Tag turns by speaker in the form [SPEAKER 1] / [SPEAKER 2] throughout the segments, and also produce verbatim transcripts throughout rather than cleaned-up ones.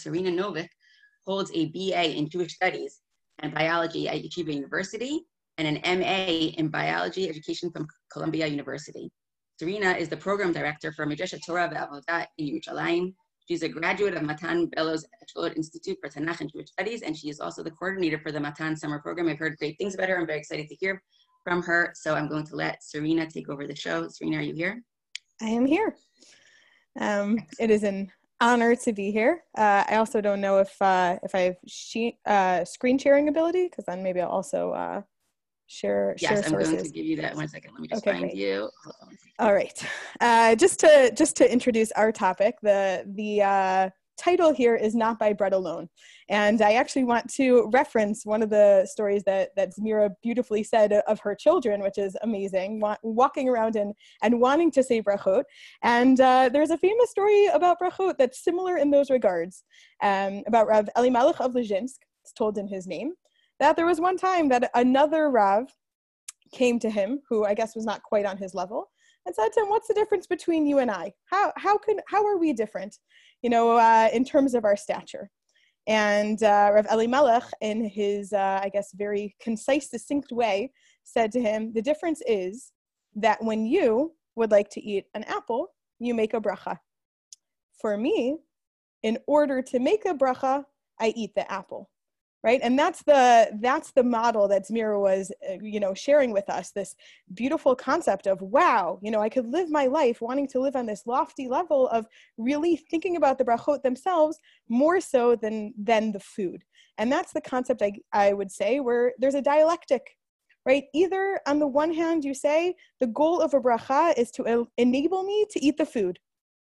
[SPEAKER 1] Serena Novick holds a B A in Jewish Studies and Biology at Yeshiva University and an M A in Biology Education from Columbia University. Serena is the program director for Midreshet Torah Ve'avodah in Yerushalayim. She's a graduate of Matan Bellows Echolot Institute for Tanakh and Jewish Studies, and she is also the coordinator for the Matan Summer Program. I've heard great things about her. I'm very excited to hear from her, so I'm going to let Serena take over the show. Serena, are you here?
[SPEAKER 2] I am here. Um, it is an honor to be here. Uh, I also don't know if uh, if I have she, uh, screen sharing ability, because then maybe I'll also uh, share
[SPEAKER 1] yes,
[SPEAKER 2] share
[SPEAKER 1] I'm
[SPEAKER 2] sources.
[SPEAKER 1] going to give you that. One second. Let me just
[SPEAKER 2] okay,
[SPEAKER 1] find
[SPEAKER 2] great.
[SPEAKER 1] you.
[SPEAKER 2] All right. Uh, just to just to introduce our topic, the the uh, title here is Not by Bread Alone, and I actually want to reference one of the stories that that Zmira beautifully said of her children, which is amazing, wa- walking around and and wanting to say brachot. And uh, there's a famous story about brachot that's similar in those regards, um, about Rav Elimelech of Lezhinsk. It's told in his name that there was one time that another Rav came to him, who I guess was not quite on his level, and said to him, "What's the difference between you and I? How how can how are we different, you know, uh, in terms of our stature?" And uh, Rav Elimelech, in his uh, I guess very concise, succinct way, said to him, "The difference is that when you would like to eat an apple, you make a bracha. For me, in order to make a bracha, I eat the apple." Right, and that's the that's the model that Zmira was, uh, you know, sharing with us. This beautiful concept of, wow, you know, I could live my life wanting to live on this lofty level of really thinking about the brachot themselves more so than than the food. And that's the concept I I would say where there's a dialectic, right? Either on the one hand you say the goal of a bracha is to enable me to eat the food,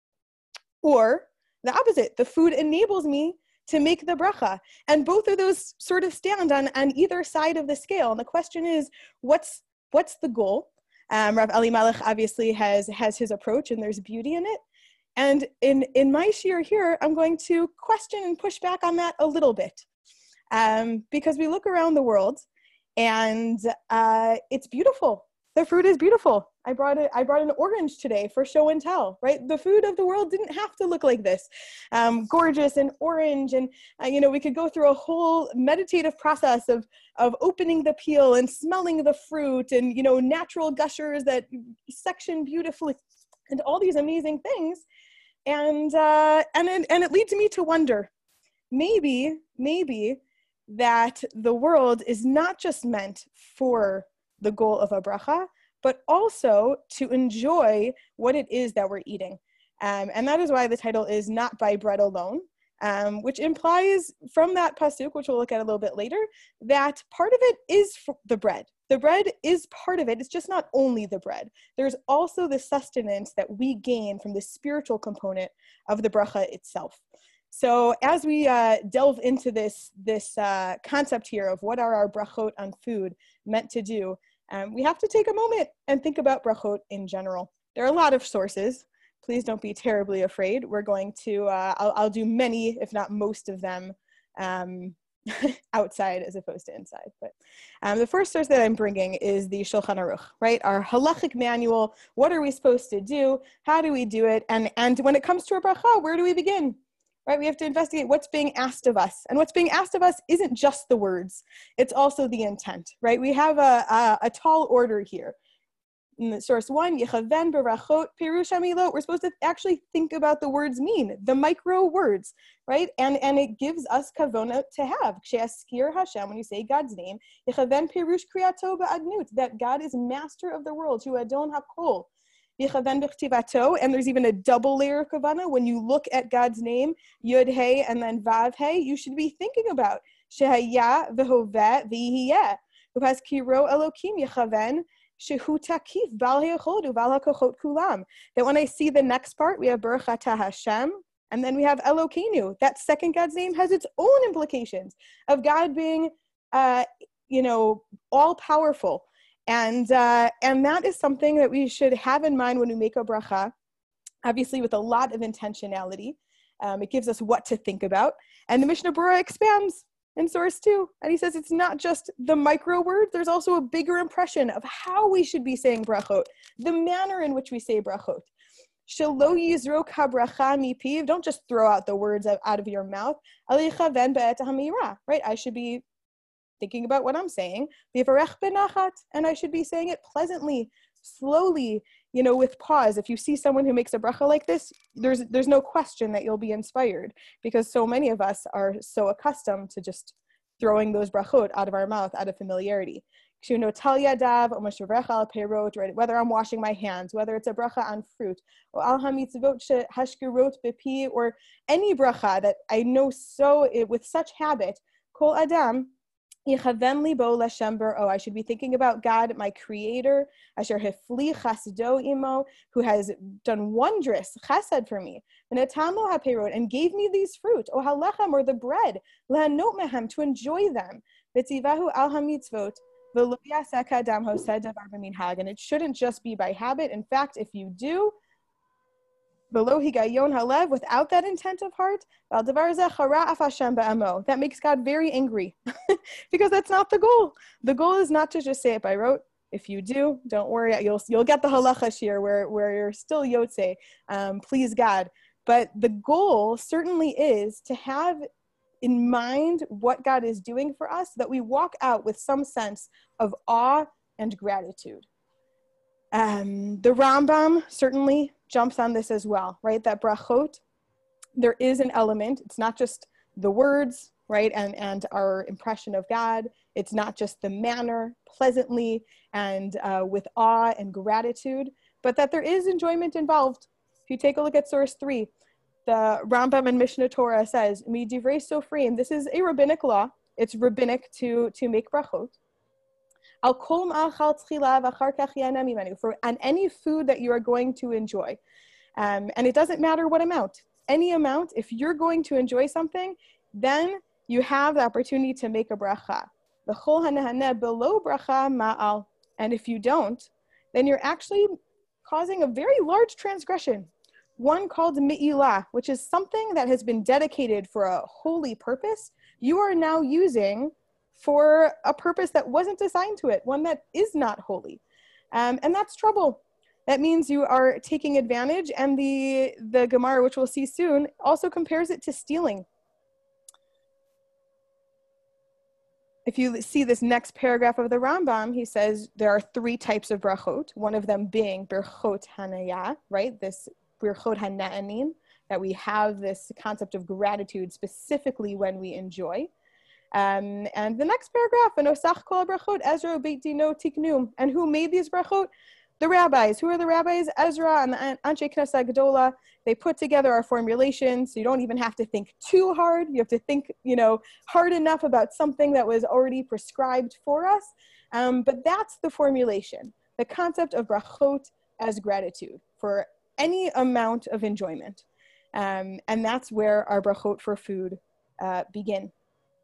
[SPEAKER 2] or the opposite, the food enables me to make the bracha. And both of those sort of stand on, on either side of the scale. And the question is, what's what's the goal? Um, Rav Elimelech obviously has has his approach, and there's beauty in it. And in, in my shiur here, I'm going to question and push back on that a little bit. Um, because we look around the world, and uh, it's beautiful. The fruit is beautiful. I brought it. I brought an orange today for show and tell, right? The food of the world didn't have to look like this, um, gorgeous and orange. And, uh, you know, we could go through a whole meditative process of, of opening the peel and smelling the fruit and, you know, natural gushers that section beautifully and all these amazing things. And, uh, and, it, and it leads me to wonder, maybe, maybe that the world is not just meant for the goal of a bracha, but also to enjoy what it is that we're eating. Um, and that is why the title is Not by Bread Alone, um, which implies from that pasuk, which we'll look at a little bit later, that part of it is the bread. The bread is part of it. It's just not only the bread. There's also the sustenance that we gain from the spiritual component of the bracha itself. So as we uh, delve into this, this uh, concept here of what are our brachot on food meant to do, Um, we have to take a moment and think about brachot in general. There are a lot of sources. Please don't be terribly afraid. We're going to, uh, I'll, I'll do many, if not most of them, um, outside as opposed to inside. But um, the first source that I'm bringing is the Shulchan Aruch, right? Our halachic manual. What are we supposed to do? How do we do it? And, and when it comes to a bracha, where do we begin? Right, we have to investigate what's being asked of us. And what's being asked of us isn't just the words, it's also the intent, right? We have a, a, a tall order here. In the source one, Yechaven berachot pirush hamilot, we're supposed to actually think about the words mean, the micro words, right? And, and it gives us kavona to have. Kshe'askir Hashem, when you say God's name, Yechaven pirush kriyato ba'adnut, that God is master of the world, Hu Adon HaKol. And there's even a double layer of kavana. When you look at God's name, Yud Hey and then Vav Hey, you should be thinking about Shehaya v'Hoveh v'Yihiyeh, who has Kiro Elokim Yechaven Shehu Takif Bal Hechodu Bal HaKochot Kulam. That when I see the next part, we have Baruch Atah Hashem, and then we have Elokeinu. That second God's name has its own implications of God being, uh, you know, all powerful. And uh, and that is something that we should have in mind when we make a bracha, obviously with a lot of intentionality. Um, it gives us what to think about. And the Mishnah Berurah expands in source two. And he says it's not just the micro words, there's also a bigger impression of how we should be saying brachot, the manner in which we say brachot. Shelo yizrok habracha mipiv. Don't just throw out the words out of your mouth. Right? I should be thinking about what I'm saying. And I should be saying it pleasantly, slowly, you know, with pause. If you see someone who makes a bracha like this, there's there's no question that you'll be inspired, because so many of us are so accustomed to just throwing those brachot out of our mouth out of familiarity. Whether I'm washing my hands, whether it's a bracha on fruit, or any bracha that I know so with such habit, kol adam, oh, I should be thinking about God, my creator, asher hefli chasdo imo, who has done wondrous chesed for me, and gave me these fruit, or halechem, or the bread, lehanot mehem, to enjoy them, v'tzivahu al hamitzvot, and it shouldn't just be by habit. In fact, if you do, without that intent of heart, that makes God very angry, because that's not the goal. The goal is not to just say it by rote. If you do, don't worry, you'll you'll get the halacha shir where, where you're still yotze, um, please God. But the goal certainly is to have in mind what God is doing for us, that we walk out with some sense of awe and gratitude. Um, the Rambam certainly jumps on this as well, right? That brachot, there is an element. It's not just the words, right? And, and our impression of God. It's not just the manner, pleasantly and uh, with awe and gratitude, but that there is enjoyment involved. If you take a look at source three, the Rambam and Mishnah Torah says, "Mi divrei sofrim." This is a rabbinic law. It's rabbinic to, to make brachot. Al kol ma'achal tchila v'achar kach yana mimenu, for on any food that you are going to enjoy, um, and it doesn't matter what amount. Any amount. If you're going to enjoy something, then you have the opportunity to make a bracha. V'chol hanahaneh below bracha ma'al, and if you don't, then you're actually causing a very large transgression. One called mi'ilah, which is something that has been dedicated for a holy purpose, you are now using for a purpose that wasn't assigned to it, one that is not holy. Um, and that's trouble. That means you are taking advantage, and the, the Gemara, which we'll see soon, also compares it to stealing. If you see this next paragraph of the Rambam, he says there are three types of brachot, one of them being berchot hanaya, right? This berchot hana'anin, that we have this concept of gratitude specifically when we enjoy. Um, and the next paragraph, v'nosach kol brachot Ezra beit dino tiknum, and who made these brachot? The rabbis. Who are the rabbis? Ezra and the Anshe Knesset Gedola. They put together our formulation, so you don't even have to think too hard. You have to think, you know, hard enough about something that was already prescribed for us. Um, but that's the formulation, the concept of brachot as gratitude for any amount of enjoyment. Um, and that's where our brachot for food uh, begin.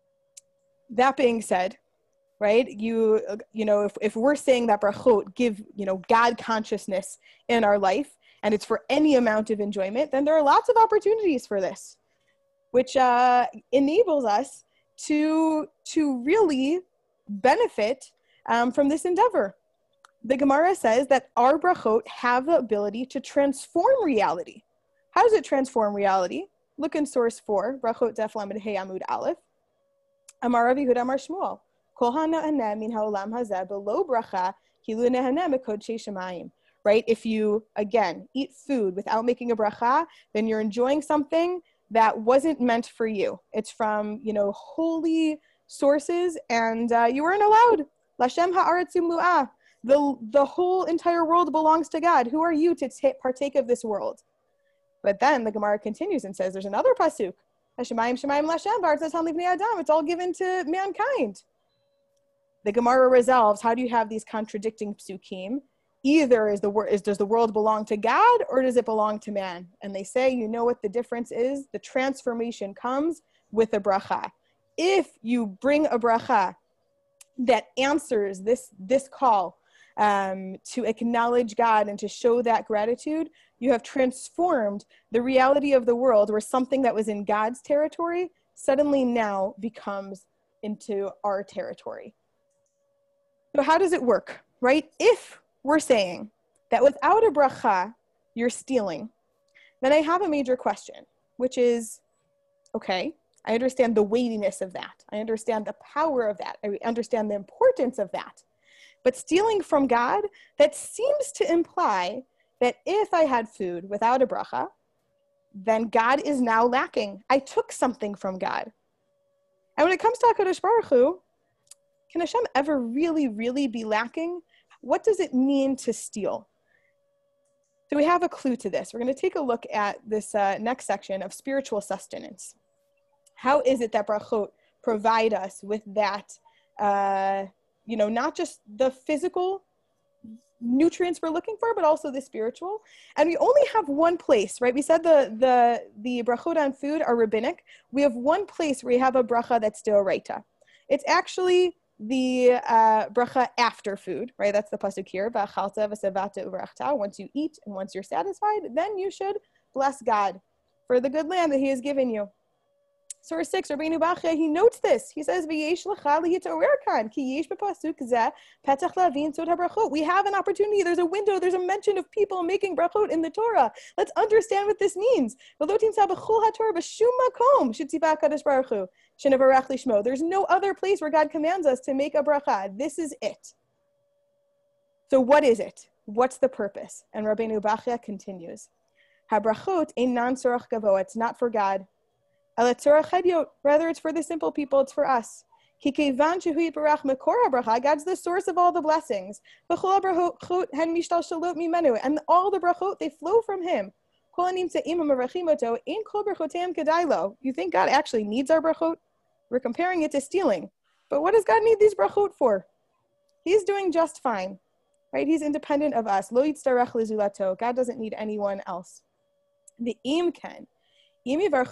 [SPEAKER 2] That being said, right, you, you know, if, if we're saying that brachot give, you know, God consciousness in our life, and it's for any amount of enjoyment, then there are lots of opportunities for this, which uh, enables us to, to really benefit um, from this endeavor. The Gemara says that our brachot have the ability to transform reality. How does it transform reality? Look in source four, brachot def lamed hey amud aleph. Amar Rav Yehuda Amar Shmuel, kol ha'na'aneh min ha'olam hazeh below bracha kilu nehaneh mekodshei shemayim. Right? If you, again, eat food without making a bracha, then you're enjoying something that wasn't meant for you. It's from, you know, holy sources, and uh, you weren't allowed. Lashem ha'aretz umlu'ah. The, the whole entire world belongs to God. Who are you to t- partake of this world? But then the Gemara continues and says, there's another pasuk. Hashemayim shemayim lashem v'artzas han livnei adam. It's all given to mankind. The Gemara resolves, how do you have these contradicting psukim? Either is the word is does the world belong to God, or does it belong to man? And they say, you know what the difference is? The transformation comes with a bracha. If you bring a bracha that answers this this call um, to acknowledge God and to show that gratitude, you have transformed the reality of the world, where something that was in God's territory suddenly now becomes into our territory. So how does it work, right? If we're saying that without a bracha, you're stealing, then I have a major question, which is, okay, I understand the weightiness of that. I understand the power of that. I understand the importance of that. But stealing from God, that seems to imply that if I had food without a bracha, then God is now lacking. I took something from God. And when it comes to HaKadosh Baruch Hu, can Hashem ever really, really be lacking? What does it mean to steal? So we have a clue to this. We're going to take a look at this uh, next section of spiritual sustenance. How is it that brachot provide us with that, uh, you know, not just the physical nutrients we're looking for, but also the spiritual? And we only have one place, right? We said the the the brachot on food are rabbinic. We have one place where we have a bracha that's deoraita. It's actually the uh, bracha after food, right? That's the pasuk here. V'achalta v'sevata uvarachta. Once you eat and once you're satisfied, then you should bless God for the good land that He has given you. Surah six, Rabbeinu Bachya, he notes this. He says, "V'yesh lecha lehit'orer kan, ki yesh b'pasuk zeh petach lavin sod habrachot." We have an opportunity. There's a window. There's a mention of people making brachot in the Torah. Let's understand what this means. There's no other place where God commands us to make a bracha. This is it. So what is it? What's the purpose? And Rabbeinu Bachya continues, "Habrachot einan tzorach gavoa." It's not for God. Rather, it's for the simple people, it's for us. God's the source of all the blessings. And all the brachot, they flow from Him. You think God actually needs our brachot? We're comparing it to stealing. But what does God need these brachot for? He's doing just fine, right? He's independent of us. God doesn't need anyone else. The im can. We could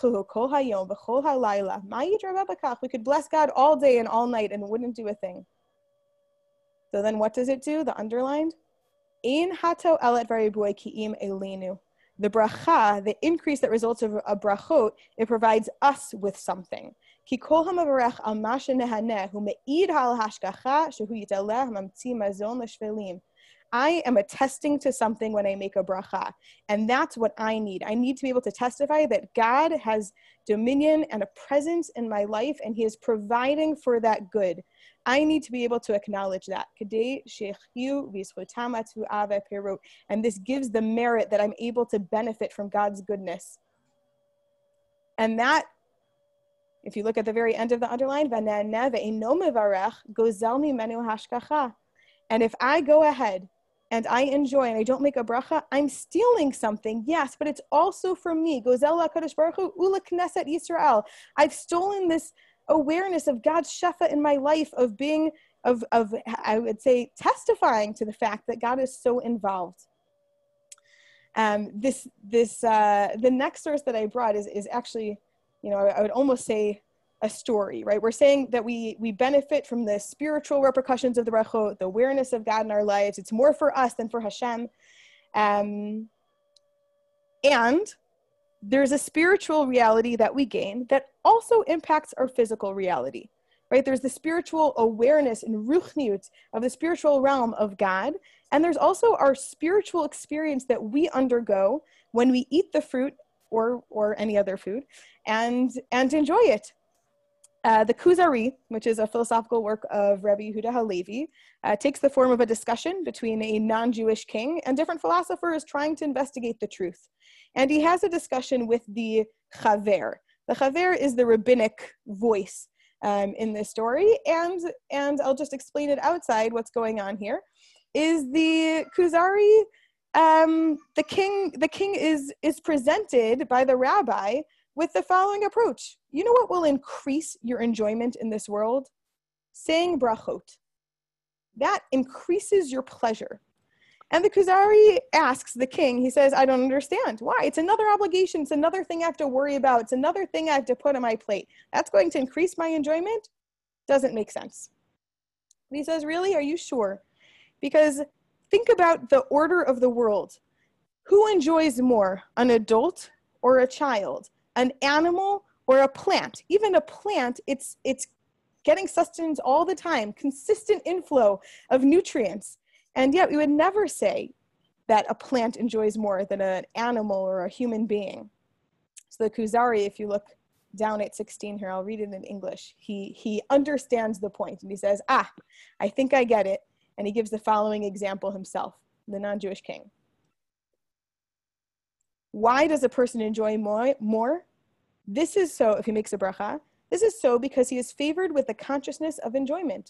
[SPEAKER 2] bless God all day and all night and wouldn't do a thing. So then what does it do? The underlined. The bracha, the increase that results of a brachot, it provides us with something. I am attesting to something when I make a bracha, and that's what I need. I need to be able to testify that God has dominion and a presence in my life, and He is providing for that good. I need to be able to acknowledge that. And this gives the merit that I'm able to benefit from God's goodness. And that, if you look at the very end of the underline, and if I go ahead and I enjoy and I don't make a bracha, I'm stealing something, yes, but it's also from me. Gozel HaKadosh Baruch Hu ula Knesset Yisrael. I've stolen this awareness of God's shefa in my life, of being, of, of I would say, testifying to the fact that God is so involved. Um, this, this, uh, the next source that I brought is, is actually, you know, I, I would almost say, a story, right? We're saying that we we benefit from the spiritual repercussions of the brachot, the awareness of God in our lives. It's more for us than for Hashem. Um, and there's a spiritual reality that we gain that also impacts our physical reality, right? There's the spiritual awareness and ruchniut of the spiritual realm of God. And there's also our spiritual experience that we undergo when we eat the fruit or or any other food and and enjoy it. Uh, the Kuzari, which is a philosophical work of Rabbi Yehuda Halevi, uh, takes the form of a discussion between a non-Jewish king and different philosophers trying to investigate the truth. And he has a discussion with the Chaver. The Chaver is the rabbinic voice um, in this story, and, and I'll just explain it outside what's going on here, is the Kuzari, um, the king, the king is, is presented by the rabbi with the following approach. You know what will increase your enjoyment in this world? Saying brachot. That increases your pleasure. And the Kuzari asks the king, he says, I don't understand. Why? It's another obligation. It's another thing I have to worry about. It's another thing I have to put on my plate. That's going to increase my enjoyment? Doesn't make sense. And he says, really? Are you sure? Because think about the order of the world. Who enjoys more, an adult or a child? An animal or a plant? Even a plant, it's it's getting sustenance all the time, consistent inflow of nutrients. And yet we would never say, that a plant enjoys more than an animal or a human being. So the Kuzari, if you look down at sixteen here, I'll read it in English. He, he understands the point and he says, ah, I think I get it. And he gives the following example himself, the non-Jewish king. Why does a person enjoy more? more? This is so, if he makes a bracha, this is so because he is favored with the consciousness of enjoyment.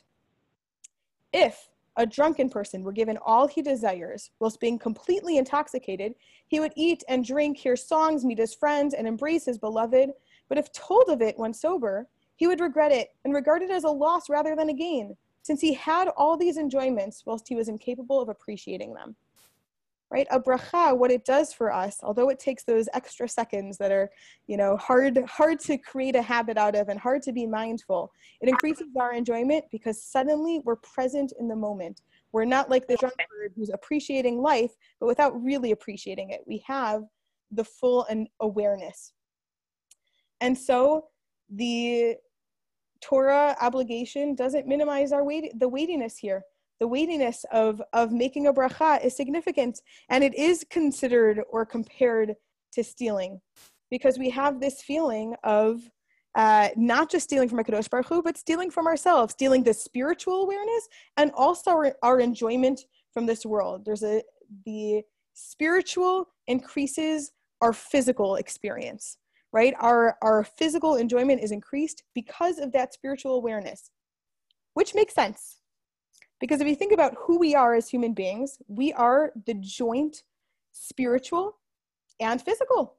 [SPEAKER 2] If a drunken person were given all he desires whilst being completely intoxicated, he would eat and drink, hear songs, meet his friends, and embrace his beloved. But if told of it when sober, he would regret it and regard it as a loss rather than a gain, since he had all these enjoyments whilst he was incapable of appreciating them. Right? A bracha, what it does for us, although it takes those extra seconds that are, you know, hard, hard to create a habit out of and hard to be mindful, it increases our enjoyment because suddenly we're present in the moment. We're not like the drunkard who's appreciating life, but without really appreciating it. We have the full and awareness. And so the Torah obligation doesn't minimize our weight, the weightiness here. The weightiness of, of making a bracha is significant, and it is considered or compared to stealing, because we have this feeling of uh, not just stealing from HaKadosh Baruch Hu, but stealing from ourselves, stealing the spiritual awareness and also our, our enjoyment from this world. There's a, the spiritual increases our physical experience, right? Our, our physical enjoyment is increased because of that spiritual awareness, which makes sense. Because if you think about who we are as human beings, we are the joint spiritual and physical.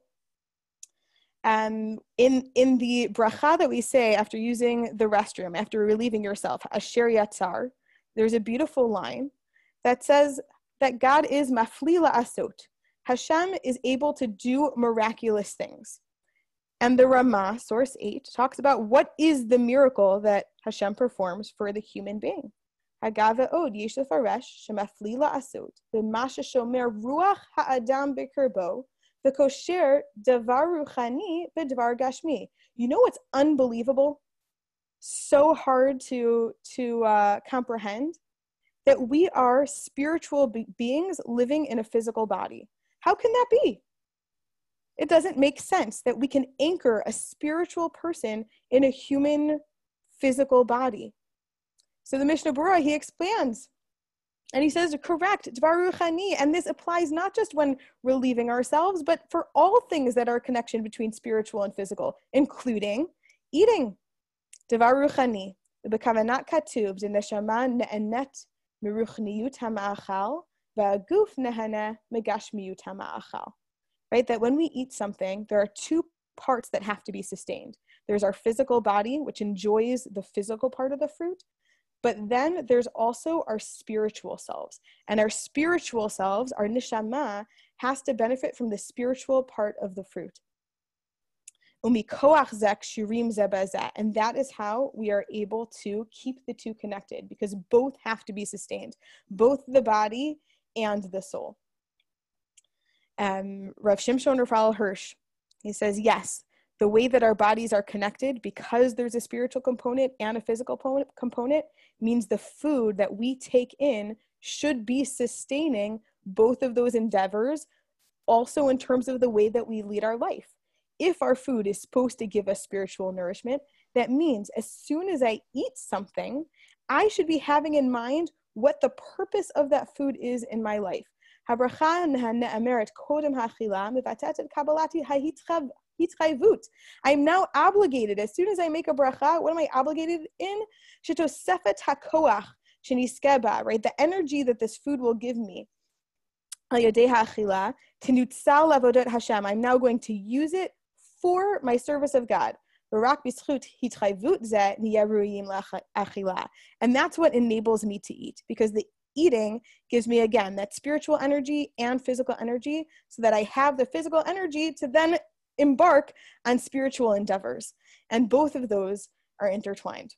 [SPEAKER 2] Um, in, in the bracha that we say after using the restroom, after relieving yourself, Asher Yatzar, there's a beautiful line that says that God is mafli la'asot. Hashem is able to do miraculous things. And the Ramah, source eight, talks about what is the miracle that Hashem performs for the human being. Hagava od yesh lefaresh shemafli la'asot b'ma sheshomer ruach ha'adam b'kerbo v'kosher davar ruchani b'dvar gashmi. You know what's unbelievable? So hard to, to uh, comprehend? That we are spiritual be- beings living in a physical body. How can that be? It doesn't make sense that we can anchor a spiritual person in a human physical body. So the Mishnah Berurah, he expands, and he says, correct, Dvar Ruchani, and this applies not just when relieving ourselves, but for all things that are a connection between spiritual and physical, including eating. Dvar Ruchani, b'kavanat katuv, d'neshama ne'enet meruchniyut ha'ma'achal, v'aguf nehana megashmiyut ha'ma'achal. Right, that when we eat something, there are two parts that have to be sustained. There's our physical body, which enjoys the physical part of the fruit, but then there's also our spiritual selves. And our spiritual selves, our neshama, has to benefit from the spiritual part of the fruit. And that is how we are able to keep the two connected, because both have to be sustained, both the body and the soul. Um, Rav Shimshon Raphael Hirsch, he says, yes, the way that our bodies are connected, because there's a spiritual component and a physical component, means the food that we take in should be sustaining both of those endeavors, also in terms of the way that we lead our life. If our food is supposed to give us spiritual nourishment, that means as soon as I eat something, I should be having in mind what the purpose of that food is in my life. I am now obligated, as soon as I make a bracha, what am I obligated in? Right? The energy that this food will give me. I'm now going to use it for my service of God. And that's what enables me to eat, because the eating gives me, again, that spiritual energy and physical energy, so that I have the physical energy to then embark on spiritual endeavors. And both of those are intertwined.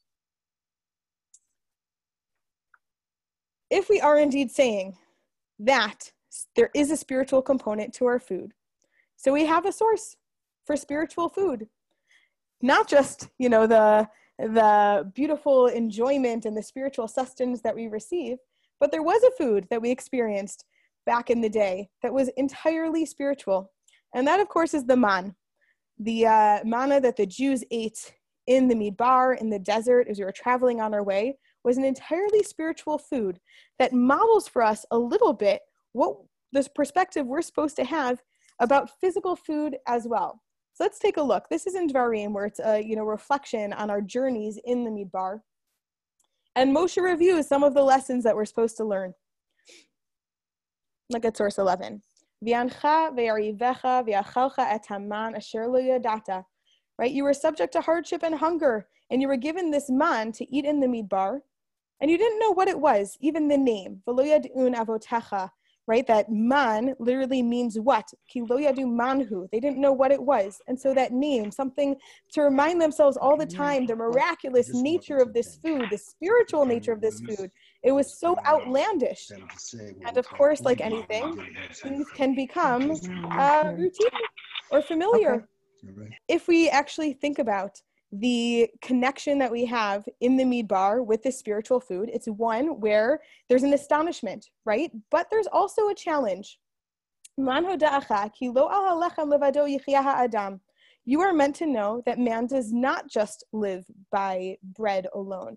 [SPEAKER 2] If we are indeed saying that there is a spiritual component to our food, so we have a source for spiritual food, not just, you know, the, the beautiful enjoyment and the spiritual sustenance that we receive, but there was a food that we experienced back in the day that was entirely spiritual. And that, of course, is the man. The uh, manna that the Jews ate in the Midbar, in the desert, as we were traveling on our way, was an entirely spiritual food that models for us a little bit what this perspective we're supposed to have about physical food as well. So let's take a look. This is in Dvarim, where it's a you know reflection on our journeys in the Midbar. And Moshe reviews some of the lessons that we're supposed to learn. Look at source eleven. V'yancha ve'yarivecha v'yachalcha et haman asher lo yadata. Right? You were subject to hardship and hunger, and you were given this man to eat in the Midbar, and you didn't know what it was, even the name. V'lo yad'un avotecha. Right? That man literally means what? Ki lo yadu manhu. They didn't know what it was. And so that name, something to remind themselves all the time, the miraculous nature of this food, the spiritual nature of this food, it was so outlandish. And of course, like anything, things can become uh, routine or familiar. Okay. If we actually think about the connection that we have in the Midbar with the spiritual food, it's one where there's an astonishment, right? But there's also a challenge. You are meant to know that man does not just live by bread alone.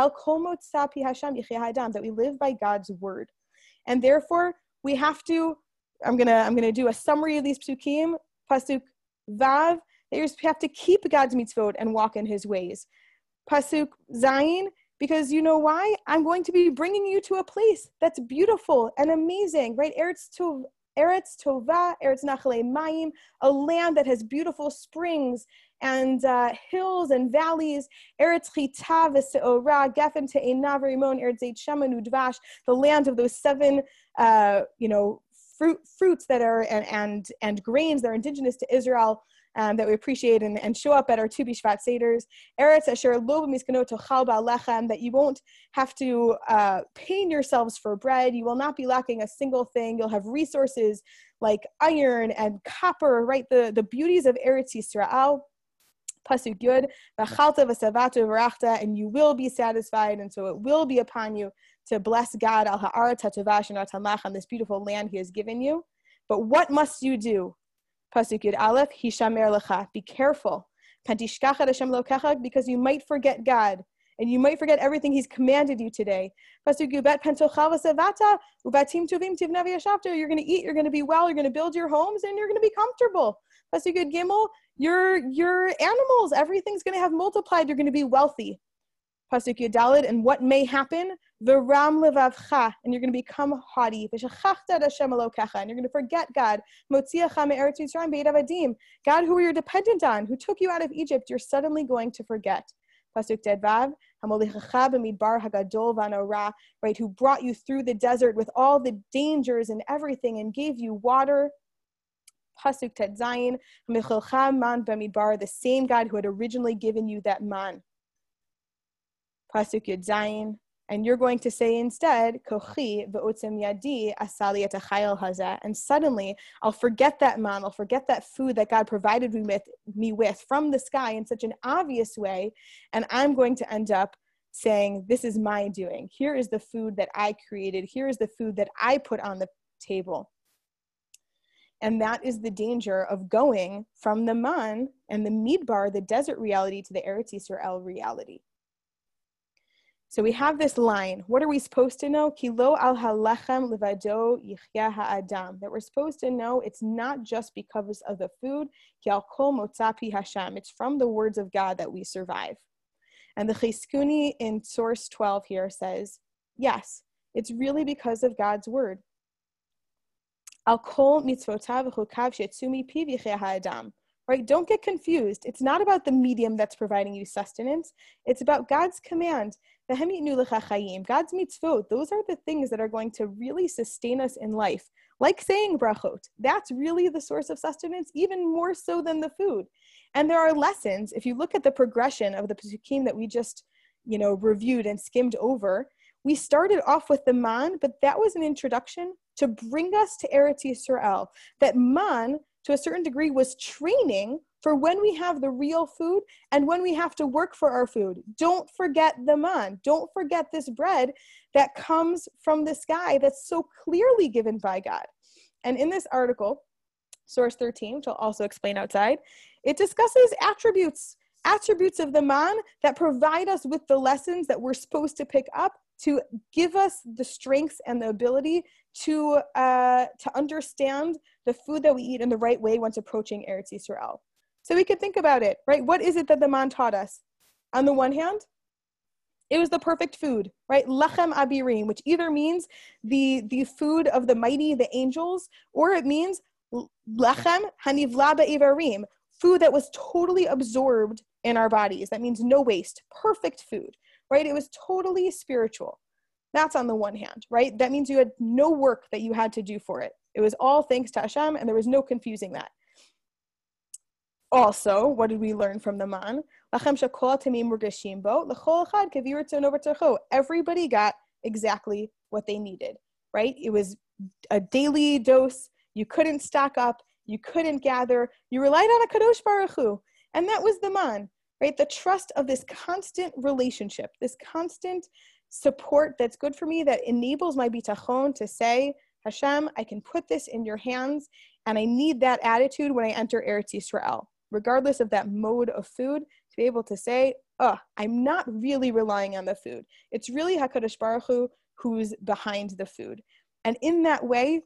[SPEAKER 2] That we live by God's word. And therefore, we have to, I'm gonna, I'm gonna do a summary of these psukim, pasuk vav, that you have to keep God's mitzvot and walk in his ways. Pasuk Zayin, because you know why? I'm going to be bringing you to a place that's beautiful and amazing, right? Eretz Tov, Eretz Tova, Eretz Nachalei Mayim, a land that has beautiful springs and uh, hills and valleys. Eretz Chita v'Seorah, Gefen Te'enav Rimon, Eretz Zeit Shaman Udvash, the land of those seven, uh, you know, fruit fruits that are and and and grains that are indigenous to Israel. Um, that we appreciate and, and show up at our Tu B'Shvat Seders. Eretz asher lo b'miskanot tochal ba'lechem, that you won't have to uh, pain yourselves for bread. You will not be lacking a single thing. You'll have resources like iron and copper, right? The, the beauties of Eretz Yisrael. Pasuk Yud, v'chalta v'savatu v'rachta, and you will be satisfied, and so it will be upon you to bless God al ha'aretz ha'tova she'nat hamach, on this beautiful land he has given you. But what must you do? Pasuk Yud Aleph, Hishamer lecha, be careful. Pantishkach et Hashem lokecha, because you might forget God, and you might forget everything he's commanded you today. Pasuk Yud Bet pentochal v'savata, ubatim tuvim tivna v'yashavta, you're going to eat, you're going to be well, you're going to build your homes, and you're going to be comfortable. Pasuk Yud Gimel, your, your animals, everything's going to have multiplied, you're going to be wealthy. Pasuk Yud Daled, and what may happen? V'ram levavcha, and you're going to become haughty. V'shachachta Hashem Elokecha, and you're going to forget God. Motziacha me'eretz Mitzrayim be'ed avadim, God who you're dependent on, who took you out of Egypt, you're suddenly going to forget. Pasuk Tedvav, Hamolichecha b'midbar hagadol v'anora, right, who brought you through the desert with all the dangers and everything and gave you water. Pasuk Tedzayin, Hamichelcha man b'midbar, the same God who had originally given you that man. Pasuk Yud Zayin, and you're going to say instead, Kochi v'otzem yadi asali et achayel hazeh, and suddenly I'll forget that man, I'll forget that food that God provided me with, me with from the sky in such an obvious way, and I'm going to end up saying, this is my doing. Here is the food that I created. Here is the food that I put on the table. And that is the danger of going from the man and the midbar, the desert reality, to the Eretz Yisrael reality. So we have this line. What are we supposed to know? Kilo al halechem levado yichya ha'adam. That we're supposed to know it's not just because of the food. Ki al kol motzapi Hashem. It's from the words of God that we survive. And the Chizkuni in source twelve here says, yes, it's really because of God's word. Al kol mitzvotav v'chukav shetzumi pi yichya ha'adam. Right? Don't get confused. It's not about the medium that's providing you sustenance. It's about God's command. God's mitzvot, those are the things that are going to really sustain us in life. Like saying brachot, that's really the source of sustenance, even more so than the food. And there are lessons. If you look at the progression of the psukim that we just, you know, reviewed and skimmed over, we started off with the man, but that was an introduction to bring us to Eretz Yisrael. That man, to a certain degree, was training for when we have the real food and when we have to work for our food. Don't forget the man. Don't forget this bread that comes from the sky that's so clearly given by God. And in this article, source thirteen, which I'll also explain outside, it discusses attributes, attributes of the man that provide us with the lessons that we're supposed to pick up to give us the strengths and the ability to, uh, to understand the food that we eat in the right way once approaching Eretz Yisrael. So we could think about it, right? What is it that the man taught us? On the one hand, it was the perfect food, right? Lachem abirim, which either means the, the food of the mighty, the angels, or it means lechem hanivla be'ivarim, food that was totally absorbed in our bodies. That means no waste, perfect food, right? It was totally spiritual. That's on the one hand, right? That means you had no work that you had to do for it. It was all thanks to Hashem, and there was no confusing that. Also, what did we learn from the man? Everybody got exactly what they needed, right? It was a daily dose. You couldn't stock up. You couldn't gather. You relied on a Kadosh Baruch Hu. And that was the man, right? The trust of this constant relationship, this constant support that's good for me, that enables my bitachon to say, Hashem, I can put this in your hands, and I need that attitude when I enter Eretz Yisrael, regardless of that mode of food, to be able to say, oh, I'm not really relying on the food. It's really HaKadosh Baruch Hu who's behind the food. And in that way,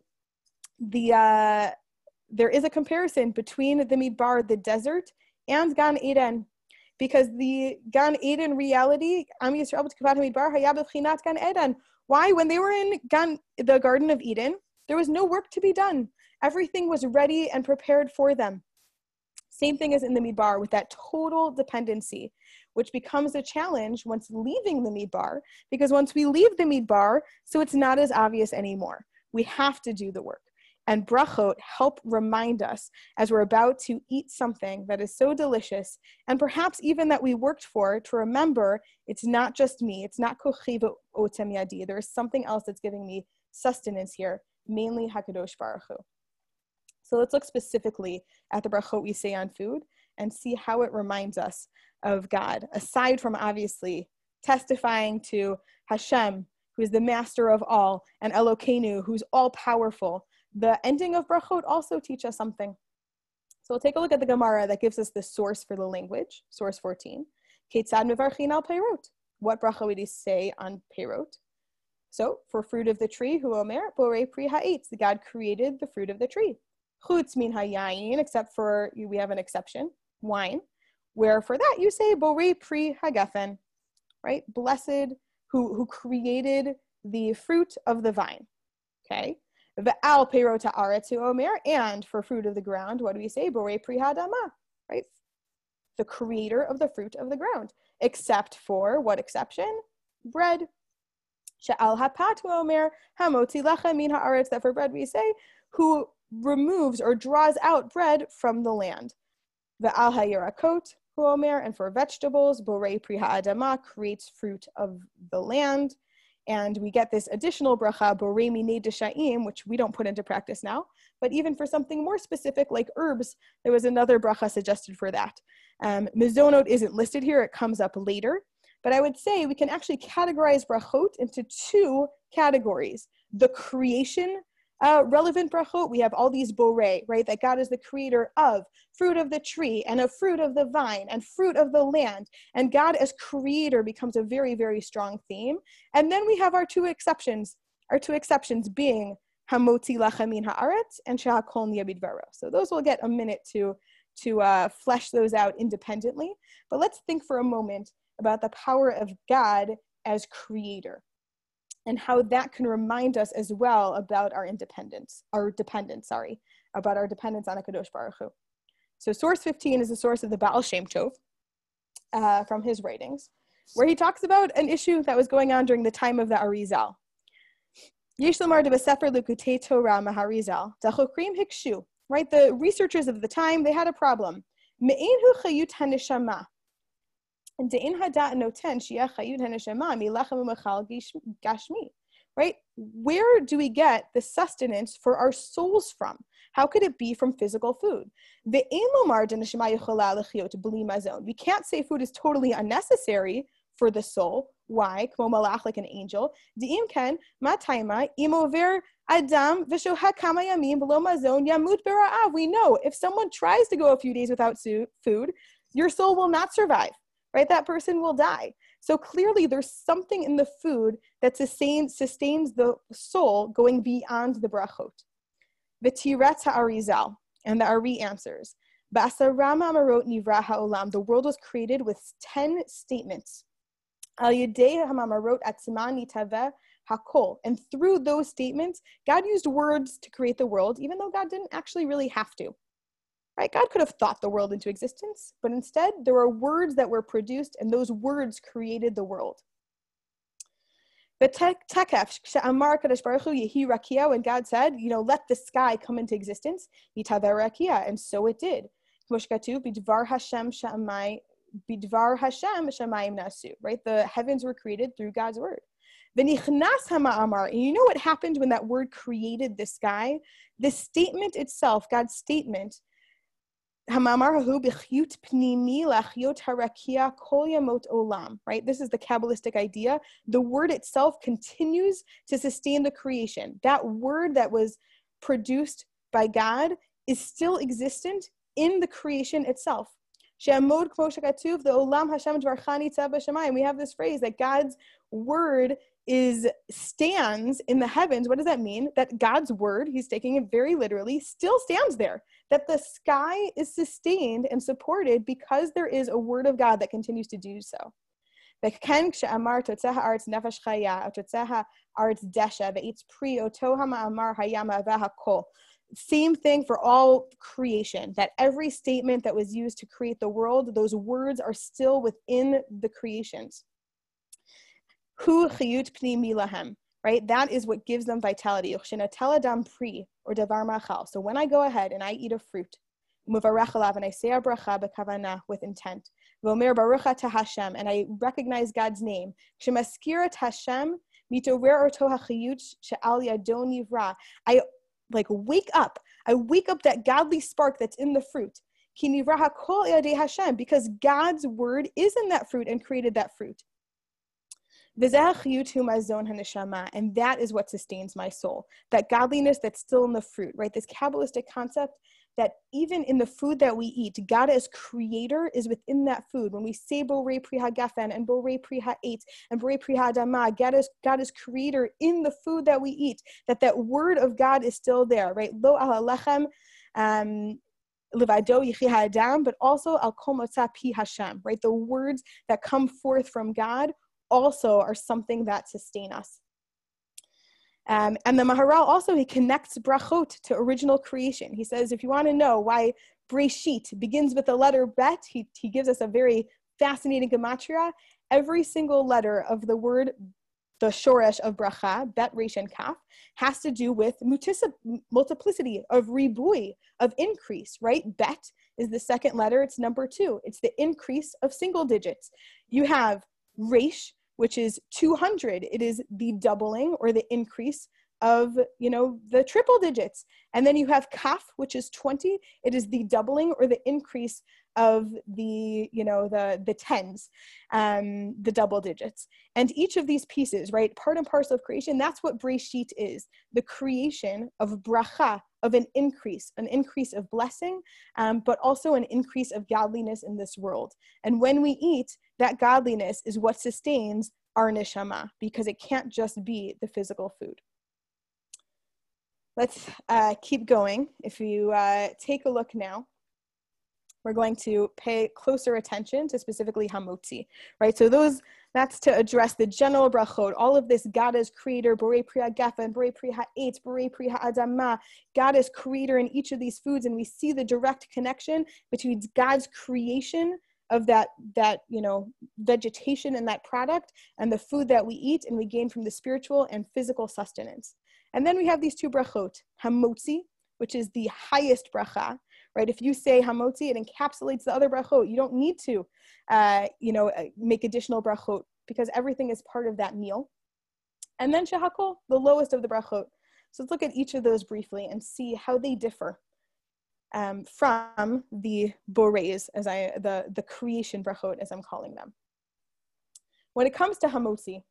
[SPEAKER 2] the uh, there is a comparison between the Midbar, the desert, and Gan Eden. Because the Gan Eden reality, Am Yisrael b'tkuvat Midbar haya b'bchinat Gan Eden. Why? When they were in Gan, the Garden of Eden, there was no work to be done. Everything was ready and prepared for them. Same thing as in the Midbar, with that total dependency, which becomes a challenge once leaving the Midbar, because once we leave the Midbar, so it's not as obvious anymore. We have to do the work. And brachot help remind us as we're about to eat something that is so delicious, and perhaps even that we worked for, to remember it's not just me, it's not kochi v'otem yadi. There is something else that's giving me sustenance here, mainly HaKadosh Baruch Hu. So let's look specifically at the brachot we say on food and see how it reminds us of God, aside from obviously testifying to Hashem, who is the master of all, and Elokeinu, who's all-powerful. The ending of brachot also teach us something. So we'll take a look at the Gemara that gives us the source for the language, source fourteen. Ketzad mevarchin al peirot. What bracha would he say on peirot? So for fruit of the tree, hu omer borei pri ha'etz. God created the fruit of the tree. Chutz min hayayin, except for, we have an exception, wine, where for that you say borei pri hagafen, right? Blessed who, who created the fruit of the vine, okay? Ve'al peirot ha'aretz hu omer, and for fruit of the ground, what do we say? Borei pri ha'adama, right? The creator of the fruit of the ground, except for, what exception? Bread. She'al hapat hu omer hamotzi lechem min ha'aretz, that for bread we say, who removes or draws out bread from the land. Ve'al ha'yirakot hu omer, and for vegetables, borei pri ha'adama, creates fruit of the land. And we get this additional bracha, borei minei desha'im, which we don't put into practice now. But even for something more specific like herbs, there was another bracha suggested for that. Um, mizonot isn't listed here, it comes up later. But I would say we can actually categorize brachot into two categories. The creation uh, relevant brachot, we have all these borei, right? That God is the creator of fruit of the tree and of fruit of the vine and fruit of the land. And God as creator becomes a very, very strong theme. And then we have our two exceptions, our two exceptions being hamotzi lechem min ha'aretz and she'hakol niya bidvaro. So those will get a minute to, to uh, flesh those out independently. But let's think for a moment about the power of God as creator and how that can remind us as well about our independence, our dependence, sorry, about our dependence on HaKadosh Baruch Hu. So source fifteen is the source of the Baal Shem Tov uh, from his writings, where he talks about an issue that was going on during the time of the Arizal. Yesh lomar de b'sefer Likutei Torah maharizal, dachokrim hikshu, right? The researchers of the time, they had a problem. Me'en hu chayut haneshama. Where right? Where do we get the sustenance for our souls from? How could it be from physical food? We can't say food is totally unnecessary for the soul. Why? Like an angel. We know if someone tries to go a few days without food, your soul will not survive, right? That person will die. So clearly there's something in the food that sustains, sustains the soul going beyond the brachot. V'tiret ha'arizal, and the Ari answers, Ba'asara ma'amarot nivra ha'olam, the world was created with ten statements. Al yedei ha'mamarot atzma nitaveh hakol, and through those statements, God used words to create the world, even though God didn't actually really have to. Right? God could have thought the world into existence, but instead there were words that were produced, and those words created the world. But Tekef, when God said, you know, let the sky come into existence, and so it did. Bidvar Hashem Shamayim Nasu, right? The heavens were created through God's word. And you know what happened when that word created the sky? The statement itself, God's statement, right? This is the Kabbalistic idea. The word itself continues to sustain the creation. That word that was produced by God is still existent in the creation itself. We have this phrase that God's word is stands in the heavens. What does that mean? That God's word, he's taking it very literally, still stands there. That the sky is sustained and supported because there is a word of God that continues to do so. Same thing for all creation, that every statement that was used to create the world, those words are still within the creations. Hu chiyut pnimi lahem, right? That is what gives them vitality. Or davar machal. So when I go ahead and I eat a fruit, muvarech alav, and I say a bracha b'kavanah, with intent, v'omer baruch ata Hashem, and I recognize God's name, shemaskirat Hashem mitorer oto hachiyut she'al yado nivra. I like wake up. I wake up that godly spark that's in the fruit. Ki nivra hakol yadei Hashem, because God's word is in that fruit and created that fruit. And that is what sustains my soul. That godliness that's still in the fruit, right? This Kabbalistic concept that even in the food that we eat, God as creator is within that food. When we say Borei Pri HaGefen and Borei Pri HaEtz and Borei Pri HaAdama, God is, God is creator in the food that we eat, that that word of God is still there, right? Lo al halechem, um, Levado yichi ha'adam, but also al kol motza pi Hashem, right? The words that come forth from God also are something that sustain us. Um, and the Maharal also, he connects brachot to original creation. He says, if you want to know why Breshit begins with the letter bet, he, he gives us a very fascinating gematria. Every single letter of the word, the shoresh of bracha, bet, resh, and kaf, has to do with multiplicity, of ribui, of increase, right? Bet is the second letter, it's number two. It's the increase of single digits. You have resh, which is two hundred. It is the doubling or the increase of, you know, the triple digits. And then you have kaf, which is twenty. It is the doubling or the increase of the, you know, the, the tens, um, the double digits. And each of these pieces, right, part and parcel of creation, that's what Breshit is, the creation of bracha, of an increase, an increase of blessing, um, but also an increase of godliness in this world. And when we eat, that godliness is what sustains our neshama, because it can't just be the physical food. Let's uh, keep going. If you uh, take a look now, we're going to pay closer attention to specifically hamotzi, right? So those, that's to address the general brachot, all of this God as creator, borei pri ha'gefen, borei pri ha'etz, borei pri ha'adama, God as creator in each of these foods, and we see the direct connection between God's creation of that, that, you know, vegetation and that product and the food that we eat and we gain from the spiritual and physical sustenance. And then we have these two brachot, hamotzi, which is the highest bracha, right? If you say hamotzi, it encapsulates the other brachot. You don't need to, uh, you know, make additional brachot because everything is part of that meal. And then shehakol, the lowest of the brachot. So let's look at each of those briefly and see how they differ um, from the boreis, as I the the creation brachot, as I'm calling them. When it comes to hamotzi,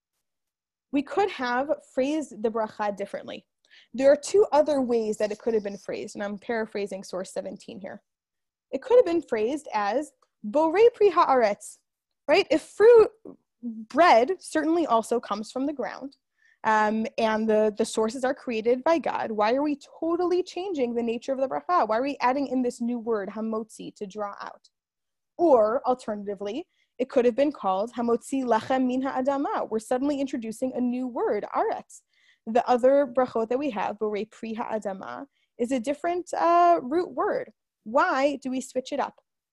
[SPEAKER 2] we could have phrased the bracha differently. There are two other ways that it could have been phrased, and I'm paraphrasing source seventeen here. It could have been phrased as borei pri haaretz, right? If fruit, bread certainly also comes from the ground, um, and the, the sources are created by God, why are we totally changing the nature of the bracha? Why are we adding in this new word, hamotzi, to draw out? Or alternatively, it could have been called hamotzi lachem min ha'adama. We're suddenly introducing a new word, aretz. The other brachot that we have, borei pri ha'adama, is a different uh, root word. Why do we switch it up?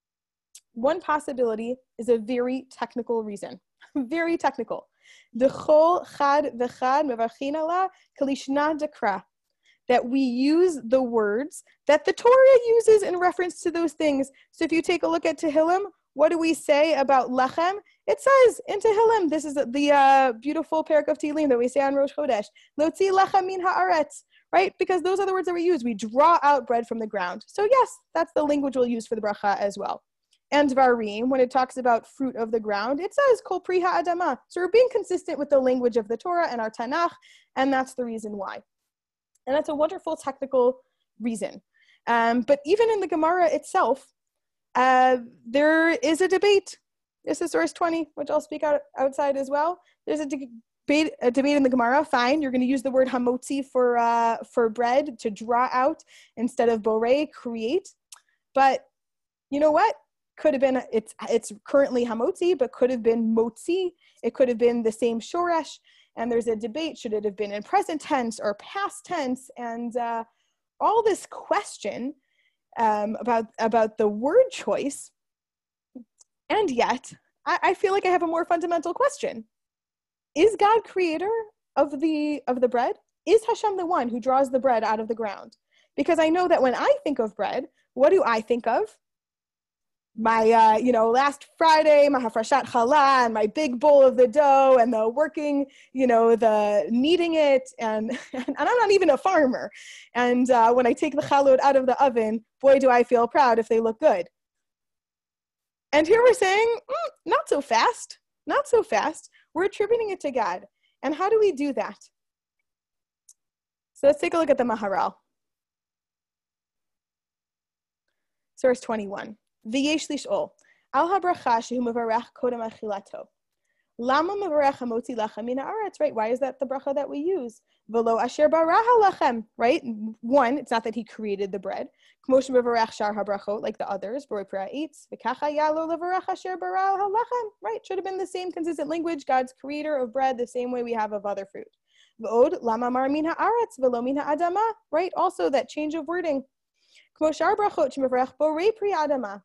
[SPEAKER 2] One possibility is a very technical reason, very technical. D'chol chad v'chad mevarchin ala kalishna dekra. That we use the words that the Torah uses in reference to those things. So if you take a look at Tehillim, what do we say about lechem? It says in Tehillim, this is the uh, beautiful parak of Tehillim that we say on Rosh Chodesh, Lotzi lechem min haaretz, right? Because those are the words that we use. We draw out bread from the ground. So yes, that's the language we'll use for the bracha as well. And Dvarim, when it talks about fruit of the ground, it says kol pri ha'adama. So we're being consistent with the language of the Torah and our Tanakh, and that's the reason why. And that's a wonderful technical reason. Um, but even in the Gemara itself, uh, there is a debate. This is source twenty, which I'll speak out outside as well. There's a debate, a debate in the Gemara. Fine, you're going to use the word hamotzi for uh, for bread to draw out instead of borei, create. But you know what? Could have been, it's it's currently hamotzi, but could have been motzi. It could have been the same shoresh. And there's a debate, should it have been in present tense or past tense? And uh, all this question um, about, about the word choice. And yet, I, I feel like I have a more fundamental question. Is God creator of the, of the bread? Is Hashem the one who draws the bread out of the ground? Because I know that when I think of bread, what do I think of? My, uh, you know, last Friday, my hafrashat challah, and my big bowl of the dough, and the working, you know, the kneading it, and, and I'm not even a farmer. And uh, when I take the chalot out of the oven, boy, do I feel proud if they look good. And here we're saying, mm, not so fast, not so fast. We're attributing it to God. And how do we do that? So let's take a look at the Maharal. Source twenty-one. V'yesh lish'ol, al habracha shehu mevarach kodem achilato. Lama mevarach hamotzi lachem min haaretz, right? Why is that the bracha that we use? V'lo asher bara halachem, right? One, it's not that he created the bread. K'mo shemevarach shar habrachot, like the others, borei pri ha'etz, v'kacha yalo levarach asher bara halachem, right? Should have been the same consistent language, God's creator of bread, the same way we have of other fruit. V'od, lama mar min haaretz, v'lo min ha'adama, right? Also that change of wording. K'mo shar brachot shemevarach borei pri ha'adama.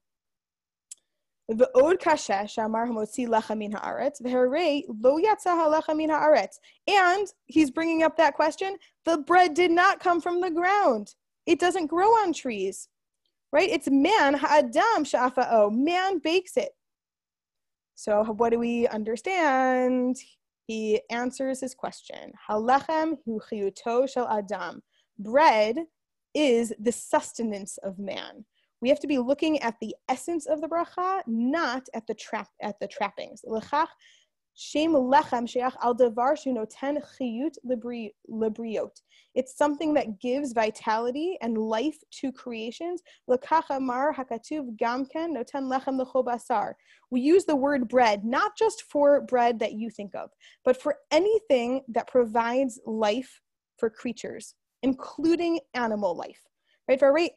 [SPEAKER 2] V'od kasher shamar hamotzi lechem min haaretz v'harei lo yatsa halechem min haaretz. And he's bringing up that question. The bread did not come from the ground. It doesn't grow on trees, right? It's man ha'adam sha'afa'o. Man bakes it. So what do we understand? He answers his question. Halechem hu chiyuto shel adam. Bread is the sustenance of man. We have to be looking at the essence of the bracha, not at the trap at the trappings. L'chach shem lechem sheach al davar shu noten chiyut libriot. It's something that gives vitality and life to creations. L'chach amar hakatuv gamken noten lechem l'chol basar. We use the word bread not just for bread that you think of, but for anything that provides life for creatures, including animal life. Right?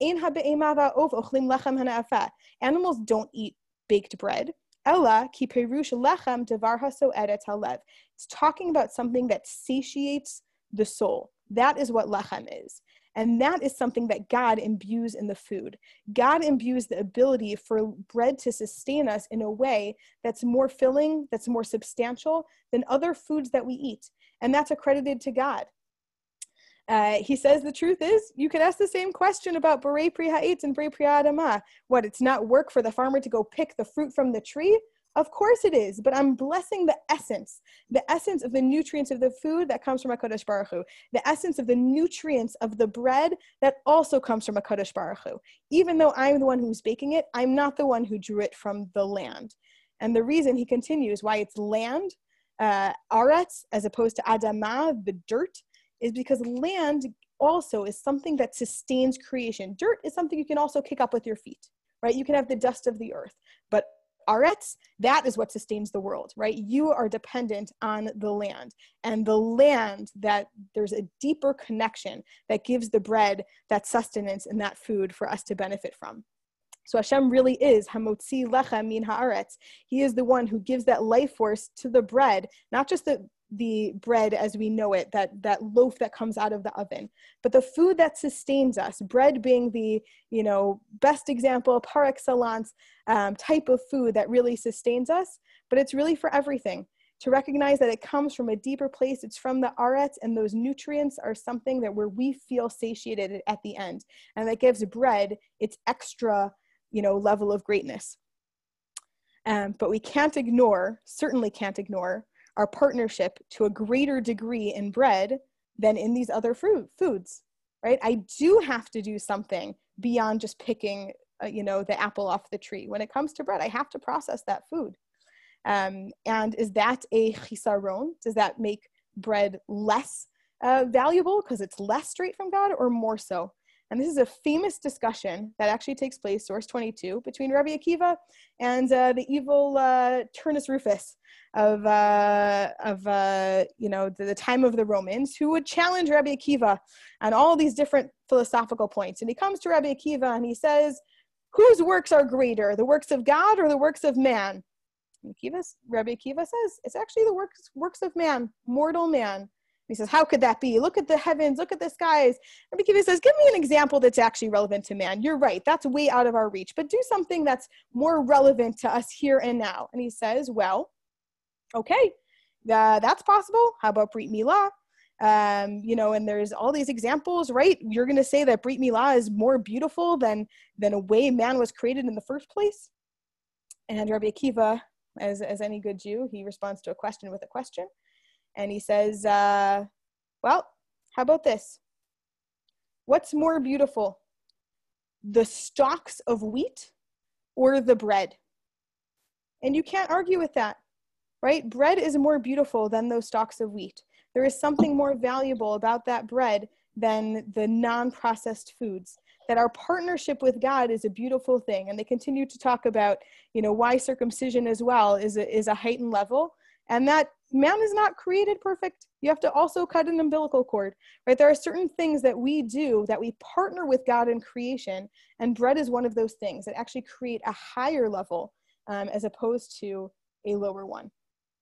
[SPEAKER 2] Animals don't eat baked bread. Ella ki perush lechem devar haso'eret halev. It's talking about something that satiates the soul. That is what lechem is. And that is something that God imbues in the food. God imbues the ability for bread to sustain us in a way that's more filling, that's more substantial than other foods that we eat. And that's accredited to God. Uh, he says the truth is, you could ask the same question about borei pri ha'etz and borei pri ha'adama. What, it's not work for the farmer to go pick the fruit from the tree? Of course it is, but I'm blessing the essence, the essence of the nutrients of the food that comes from HaKadosh Baruch Hu, the essence of the nutrients of the bread that also comes from HaKadosh Baruch Hu. Even though I'm the one who's baking it, I'm not the one who drew it from the land. And the reason, he continues, why it's land, uh, aretz, as opposed to adamah, the dirt, is because land also is something that sustains creation. Dirt is something you can also kick up with your feet, right? You can have the dust of the earth, but aretz, that is what sustains the world, right? You are dependent on the land, and the land, that there's a deeper connection that gives the bread that sustenance and that food for us to benefit from. So Hashem really is hamotzi lecha min haaretz. He is the one who gives that life force to the bread, not just the the bread as we know it, that, that loaf that comes out of the oven, but the food that sustains us, bread being the, you know, best example par excellence um, type of food that really sustains us, but it's really for everything. To recognize that it comes from a deeper place, it's from the aretz, and those nutrients are something that where we feel satiated at the end, and that gives bread its extra, you know, level of greatness. Um, but we can't ignore, certainly can't ignore, our partnership to a greater degree in bread than in these other fruit foods, right? I do have to do something beyond just picking, uh, you know, the apple off the tree. When it comes to bread, I have to process that food. Um, and is that a chisaron? Does that make bread less uh, valuable because it's less straight from God, or more so? And this is a famous discussion that actually takes place, source twenty-two, between Rabbi Akiva and uh, the evil uh, Turnus Rufus of, uh, of uh, you know, the, the time of the Romans, who would challenge Rabbi Akiva on all these different philosophical points. And he comes to Rabbi Akiva and he says, whose works are greater, the works of God or the works of man? And Akiva, Rabbi Akiva says, it's actually the works, works of man, mortal man. He says, how could that be? Look at the heavens, look at the skies. Rabbi Akiva says, give me an example that's actually relevant to man. You're right, that's way out of our reach, but do something that's more relevant to us here and now. And he says, well, okay, uh, that's possible. How about Brit Milah? Um, you know, and there's all these examples, right? You're going to say that Brit Milah is more beautiful than, than a way man was created in the first place? And Rabbi Akiva, as, as any good Jew, he responds to a question with a question. And he says, uh, well, how about this? What's more beautiful, the stalks of wheat or the bread? And you can't argue with that, right? Bread is more beautiful than those stalks of wheat. There is something more valuable about that bread than the non-processed foods. That our partnership with God is a beautiful thing. And they continue to talk about, you know, why circumcision as well is a, is a heightened level. And that man is not created perfect. You have to also cut an umbilical cord, right? There are certain things that we do that we partner with God in creation, and bread is one of those things that actually create a higher level um, as opposed to a lower one.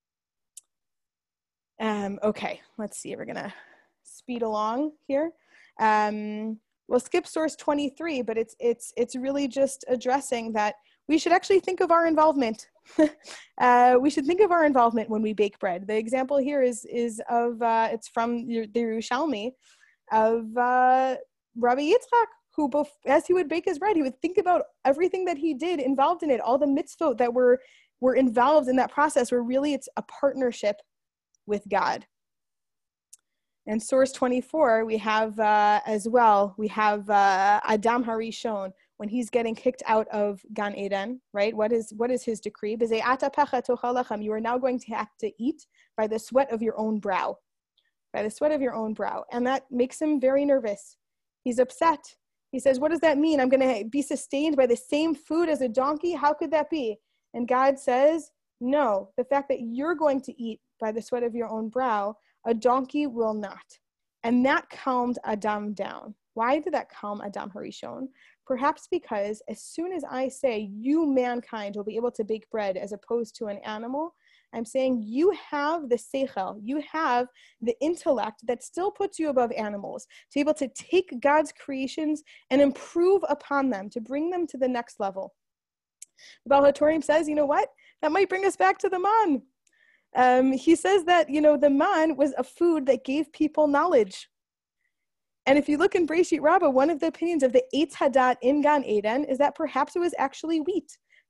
[SPEAKER 2] Um, okay, let's see. We're gonna speed along here. Um, we'll skip source twenty-three, but it's it's it's really just addressing that we should actually think of our involvement. uh, we should think of our involvement when we bake bread. The example here is is of uh, it's from the Yerushalmi of uh, Rabbi Yitzchak, who bef- as he would bake his bread, he would think about everything that he did involved in it, all the mitzvot that were were involved in that process, where really it's a partnership with God. And source twenty-four, we have uh, as well, we have uh, Adam Harishon, when he's getting kicked out of Gan Eden, right? What is what is his decree? You are now going to have to eat by the sweat of your own brow, by the sweat of your own brow. And that makes him very nervous. He's upset. He says, what does that mean? I'm going to be sustained by the same food as a donkey? How could that be? And God says, no, the fact that you're going to eat by the sweat of your own brow, a donkey will not. And that calmed Adam down. Why did that calm Adam Harishon? Perhaps because as soon as I say you mankind will be able to bake bread as opposed to an animal, I'm saying you have the seichel, you have the intellect that still puts you above animals, to be able to take God's creations and improve upon them, to bring them to the next level. The Baal HaTurim says, you know what? That might bring us back to the man. Um, he says that, you know, the man was a food that gave people knowledge. And if you look in Breshit Rabbah, one of the opinions of the Eitz Hadat in Gan Eden is that perhaps it was actually wheat.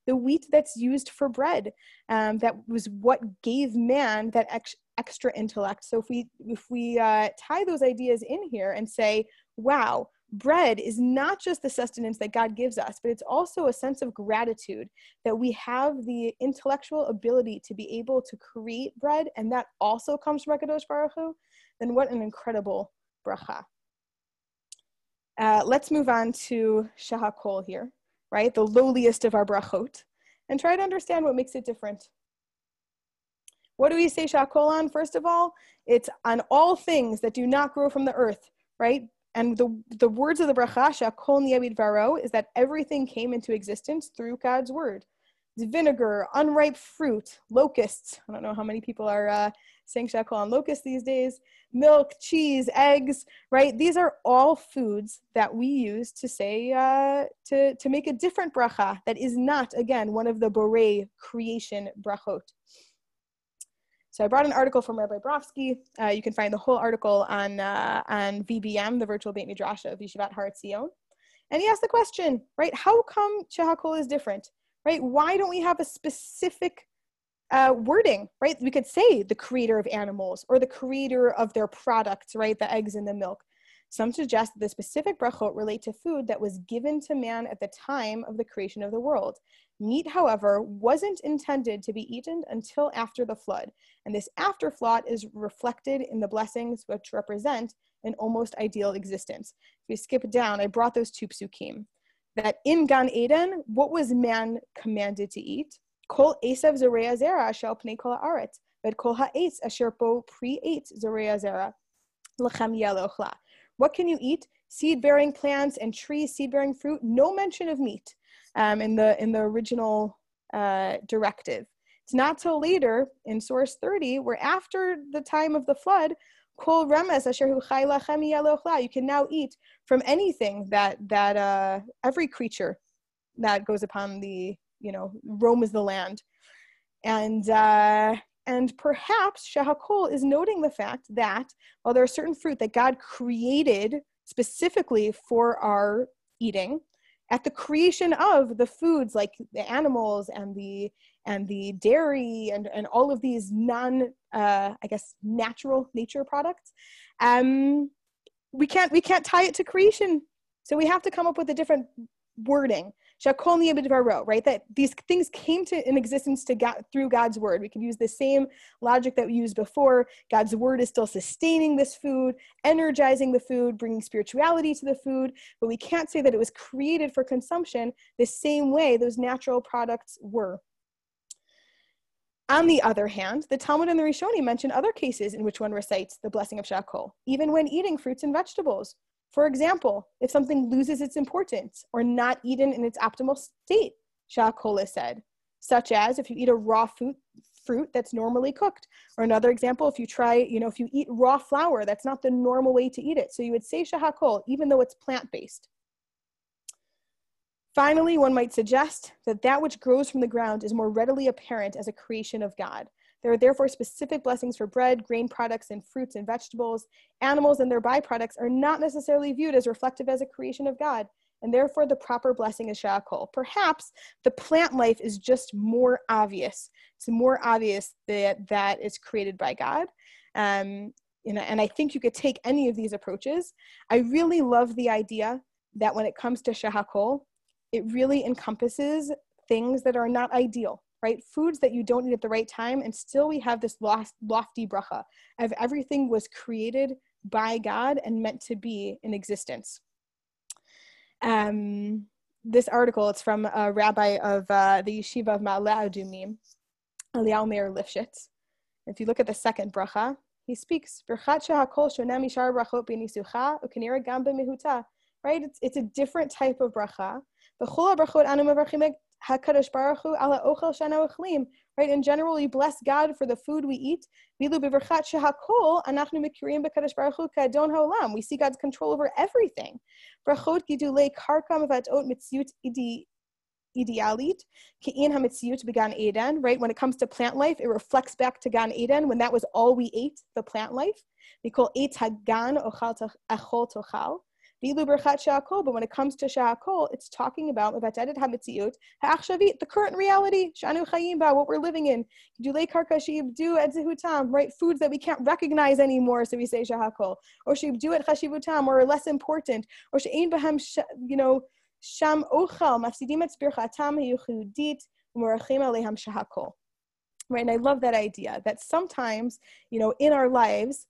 [SPEAKER 2] the wheat that's used for bread, um, that was what gave man that ex- extra intellect. So if we if we uh, tie those ideas in here and say, wow, bread is not just the sustenance that God gives us, but it's also a sense of gratitude that we have the intellectual ability to be able to create bread, and that also comes from HaKadosh Baruch Hu, then what an incredible bracha. Uh, let's move on to Shehakol here, right? The lowliest of our brachot, and try to understand what makes it different. What do we say Shehakol on? First of all, it's on all things that do not grow from the earth, right? And the, the words of the bracha, Shehakol niyeh bidvaro, is that everything came into existence through God's word. Vinegar, unripe fruit, locusts. I don't know how many people are uh, saying Shehakol on locusts these days. Milk, cheese, eggs, right? These are all foods that we use to say, uh, to, to make a different bracha that is not, again, one of the Borei creation brachot. So I brought an article from Rabbi Brofsky. Uh, you can find the whole article on, uh, on V B M, the virtual Beit Midrash of Yeshivat Har Etzion. And he asked the question, right? How come Shehakol is different, right? Why don't we have a specific uh, wording, right? We could say the creator of animals or the creator of their products, right? The eggs and the milk. Some suggest that the specific brachot relate to food that was given to man at the time of the creation of the world. Meat, however, wasn't intended to be eaten until after the flood. And this afterthought is reflected in the blessings which represent an almost ideal existence. If we skip down, I brought those two psukim. That in Gan Eden, what was man commanded to eat? Kol esav zorea zera shel pnei kol haaretz, but kol ha'etz asher bo pri eitz zorea zera lechem yeh le'ochla. What can you eat? Seed-bearing plants and trees, seed-bearing fruit. No mention of meat um, in the in the original uh, directive. It's not till later in source thirty, where after the time of the flood, kol remes asher hu chai lachem yeh le'ochla. You can now eat from anything that that uh, every creature that goes upon the, you know, roams the land, and. Uh, And perhaps Shehakol is noting the fact that while there are certain fruit that God created specifically for our eating, at the creation of the foods like the animals and the and the dairy and, and all of these non, uh, I guess, natural nature products, um, we can't we can't tie it to creation. So we have to come up with a different wording. Shehakol niyeh bidvaro, right? That these things came to in existence to God, through God's word. We can use the same logic that we used before. God's word is still sustaining this food, energizing the food, bringing spirituality to the food, but we can't say that it was created for consumption the same way those natural products were. On the other hand, the Talmud and the Rishonim mention other cases in which one recites the blessing of Shehakol, even when eating fruits and vegetables. For example, if something loses its importance or not eaten in its optimal state, Shehakol is said, such as if you eat a raw fruit, fruit that's normally cooked. Or another example, if you try, you know, if you eat raw flour, that's not the normal way to eat it. So you would say Shehakol, even though it's plant-based. Finally, one might suggest that that which grows from the ground is more readily apparent as a creation of God. There are therefore specific blessings for bread, grain products, and fruits and vegetables. Animals and their byproducts are not necessarily viewed as reflective as a creation of God, and therefore the proper blessing is Shehakol. Perhaps the plant life is just more obvious. It's more obvious that that is created by God. Um, you know, and I think you could take any of these approaches. I really love the idea that when it comes to Shehakol, it really encompasses things that are not ideal. Right? Foods that you don't eat at the right time, and still we have this lost, lofty bracha of everything was created by God and meant to be in existence. Um, this article, it's from a rabbi of uh, the yeshiva of Ma'ale Adumim, Eliyahu Meir Lifshitz. If you look at the second bracha, he speaks, Birchat Shehakol shona mishar brachot b'nisucha u'kenira gam b'mehuta. Right? It's, it's a different type of bracha. B'chol ha'brachot anu mevarchim HaKadosh Baruch Hu ala ochel shana ochlim. Right? In general, we bless God for the food we eat. Vilu b'verchat shehakol anachnu mekirim b'Kadosh Baruch Hu ka'adon ha'olam. We see God's control over everything. Brachot gidulei karka mevatot mitziut idi idealit ke'in hamitziut began Eden. Right? When it comes to plant life, it reflects back to Gan Eden when that was all we ate, the plant life. We call eitz hagan ochal achol tochal. But when it comes to shahakol, it's talking about the current reality, what we're living in. Right? Foods that we can't recognize anymore, so we say shahakol. Or or less important. Or you know, sham ochal mafsidim et birchatam hayuchudit u'merachim aleiham shahakol. Right, and I love that idea that sometimes, you know, in our lives,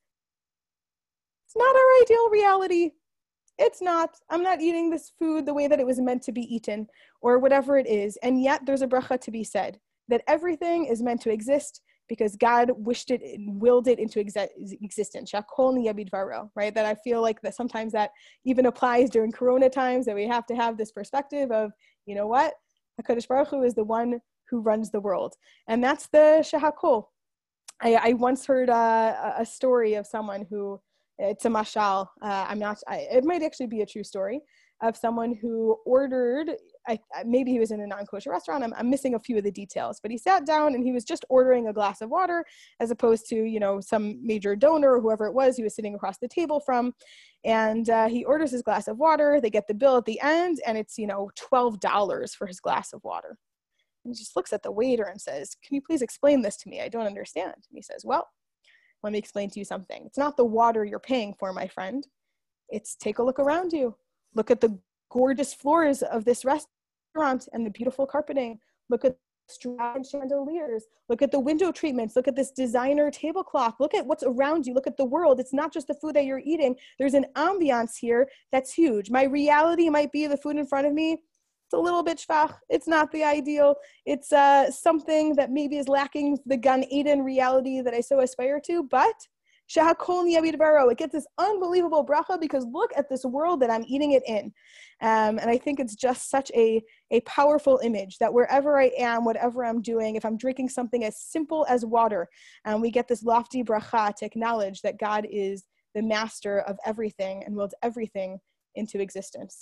[SPEAKER 2] it's not our ideal reality. It's not. I'm not eating this food the way that it was meant to be eaten, or whatever it is. And yet there's a bracha to be said that everything is meant to exist because God wished it, willed it into exe- existence. Shakol niyabidvaro, right? That I feel like that sometimes that even applies during Corona times, that we have to have this perspective of, you know what? HaKadosh Baruch Hu is the one who runs the world. And that's the shahakol. I, I once heard uh, a story of someone who, it's a mashal, uh, I'm not, I, it might actually be a true story, of someone who ordered, I, maybe he was in a non-kosher restaurant, I'm, I'm missing a few of the details, but he sat down and he was just ordering a glass of water as opposed to, you know, some major donor or whoever it was he was sitting across the table from. And uh, he orders his glass of water, they get the bill at the end, and it's, you know, twelve dollars for his glass of water. And he just looks at the waiter and says, can you please explain this to me? I don't understand. And he says, well, let me explain to you something. It's not the water you're paying for, my friend. It's take a look around you. Look at the gorgeous floors of this restaurant and the beautiful carpeting. Look at the chandeliers. Look at the window treatments. Look at this designer tablecloth. Look at what's around you. Look at the world. It's not just the food that you're eating. There's an ambiance here that's huge. My reality might be the food in front of me. It's a little bit shvach. It's not the ideal. It's uh, something that maybe is lacking the Gan Eden reality that I so aspire to, but shahakol niyabid baro, it gets this unbelievable bracha because look at this world that I'm eating it in. Um, and I think it's just such a, a powerful image that wherever I am, whatever I'm doing, if I'm drinking something as simple as water, um, we get this lofty bracha to acknowledge that God is the master of everything and willed everything into existence.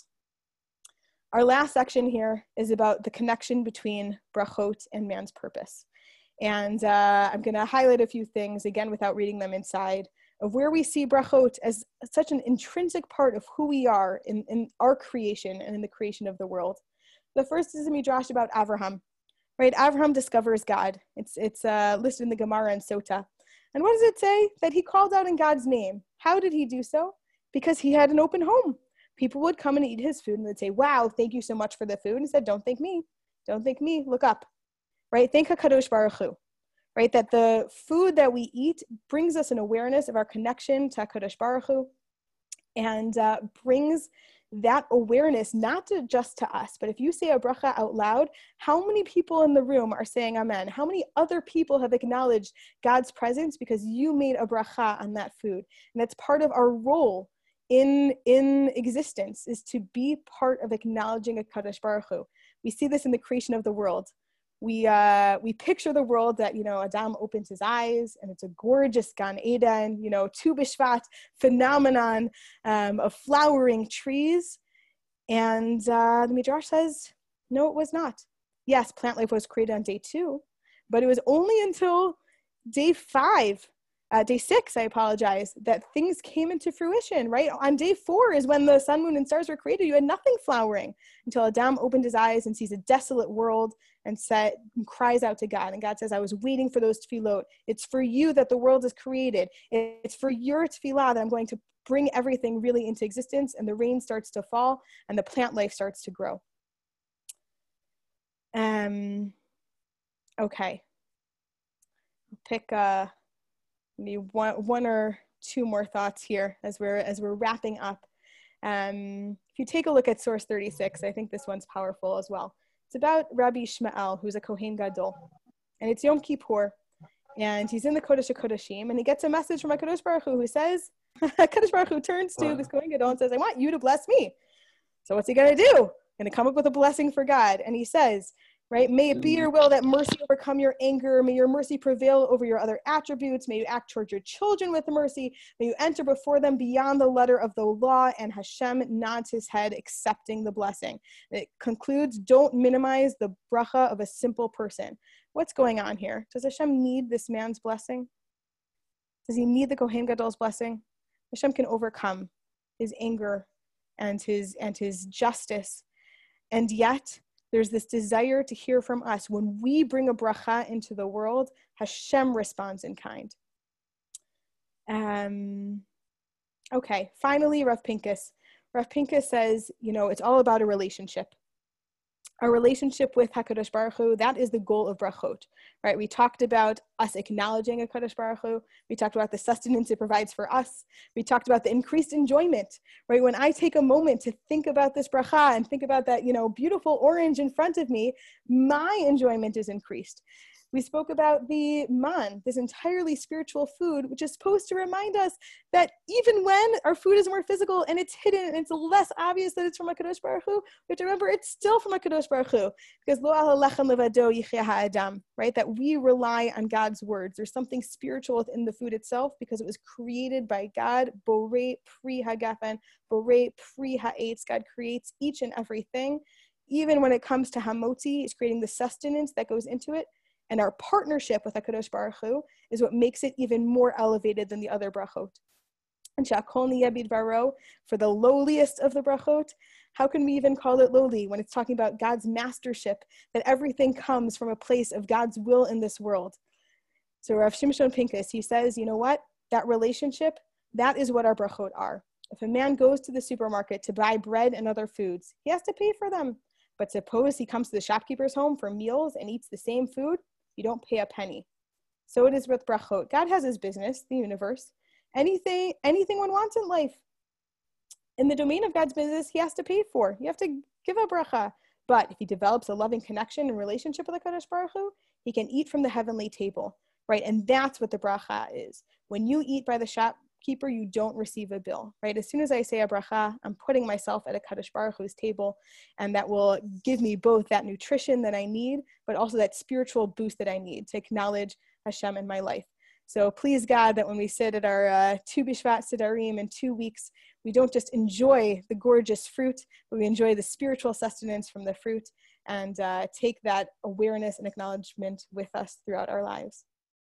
[SPEAKER 2] Our last section here is about the connection between brachot and man's purpose. And uh, I'm going to highlight a few things, again, without reading them inside, of where we see brachot as such an intrinsic part of who we are in, in our creation and in the creation of the world. The first is a midrash about Avraham, right? Avraham discovers God. It's, it's uh, listed in the Gemara and Sota. And what does it say? That he called out in God's name. How did he do so? Because he had an open home. People would come and eat his food and they'd say, wow, thank you so much for the food. And he said, don't thank me. Don't thank me. Look up. Right? Thank HaKadosh Baruch Hu. Right? That the food that we eat brings us an awareness of our connection to HaKadosh Baruch Hu and uh, brings that awareness not to just to us, but if you say a bracha out loud, how many people in the room are saying amen? How many other people have acknowledged God's presence because you made a bracha on that food? And that's part of our role in in existence, is to be part of acknowledging a Kadosh Baruch Hu. We see this in the creation of the world. We uh, we picture the world that, you know, Adam opens his eyes and it's a gorgeous Gan Eden, you know, Tu B'Shvat phenomenon um, of flowering trees. And uh, the Midrash says, no, it was not. Yes, plant life was created on day two, but it was only until day five Uh, day six, I apologize, that things came into fruition, right? On day four is when the sun, moon, and stars were created. You had nothing flowering until Adam opened his eyes and sees a desolate world and, said, and cries out to God. And God says, I was waiting for those tefillot. It's for you that the world is created. It's for your tefillah that I'm going to bring everything really into existence, and the rain starts to fall and the plant life starts to grow. Um, okay. Pick uh maybe one, one or two more thoughts here as we're as we're wrapping up. Um, if you take a look at source thirty-six, I think this one's powerful as well. It's about Rabbi Ishmael, who's a Kohen Gadol, and it's Yom Kippur, and he's in the Kodesh HaKodashim, and he gets a message from HaKadosh Baruch Hu who says, HaKadosh Baruch Hu turns to this Kohen Gadol and says, I want you to bless me. So what's he gonna do? Gonna come up with a blessing for God, and he says, right? May it be your will that mercy overcome your anger. May your mercy prevail over your other attributes. May you act towards your children with mercy. May you enter before them beyond the letter of the law. And Hashem nods his head, accepting the blessing. It concludes, don't minimize the bracha of a simple person. What's going on here? Does Hashem need this man's blessing? Does he need the Kohen Gadol's blessing? Hashem can overcome his anger and his and his justice. And yet there's this desire to hear from us. When we bring a bracha into the world, Hashem responds in kind. Um, okay, finally, Rav Pinkus. Rav Pinkus says, you know, it's all about a relationship. Our relationship with HaKadosh Baruch Hu, that is the goal of brachot, right? We talked about us acknowledging HaKadosh Baruch Hu. We talked about the sustenance it provides for us. We talked about the increased enjoyment, right? When I take a moment to think about this bracha and think about that, you know, beautiful orange in front of me, my enjoyment is increased. We spoke about the man, this entirely spiritual food, which is supposed to remind us that even when our food is more physical and it's hidden and it's less obvious that it's from HaKadosh Baruch Hu, we have to remember it's still from HaKadosh Baruch Hu, because lo al lechem levado yichya ha'adam, right? That we rely on God's words. There's something spiritual within the food itself because it was created by God, borei pri hagafen, borei pri ha'etz. God creates each and everything. Even when it comes to hamotzi, it's creating the sustenance that goes into it. And our partnership with HaKadosh Baruch Hu is what makes it even more elevated than the other brachot. And shakol niyeh bidvaro, for the lowliest of the brachot, how can we even call it lowly when it's talking about God's mastership, that everything comes from a place of God's will in this world? So Rav Shimshon Pinkus, he says, you know what? That relationship, that is what our brachot are. If a man goes to the supermarket to buy bread and other foods, he has to pay for them. But suppose he comes to the shopkeeper's home for meals and eats the same food, you don't pay a penny. So it is with brachot. God has his business, the universe. Anything, anything one wants in life, in the domain of God's business, he has to pay for. You have to give a bracha. But if he develops a loving connection and relationship with HaKadosh Baruch Hu, he can eat from the heavenly table, right? And that's what the bracha is. When you eat by the shopkeeper, you don't receive a bill, right? As soon as I say a bracha, I'm putting myself at a HaKadosh Baruch Hu's table, and that will give me both that nutrition that I need, but also that spiritual boost that I need to acknowledge Hashem in my life. So please God that when we sit at our uh, Tu B'Shvat Sidarim in two weeks, we don't just enjoy the gorgeous fruit, but we enjoy the spiritual sustenance from the fruit and uh, take that awareness and acknowledgement with us throughout our lives.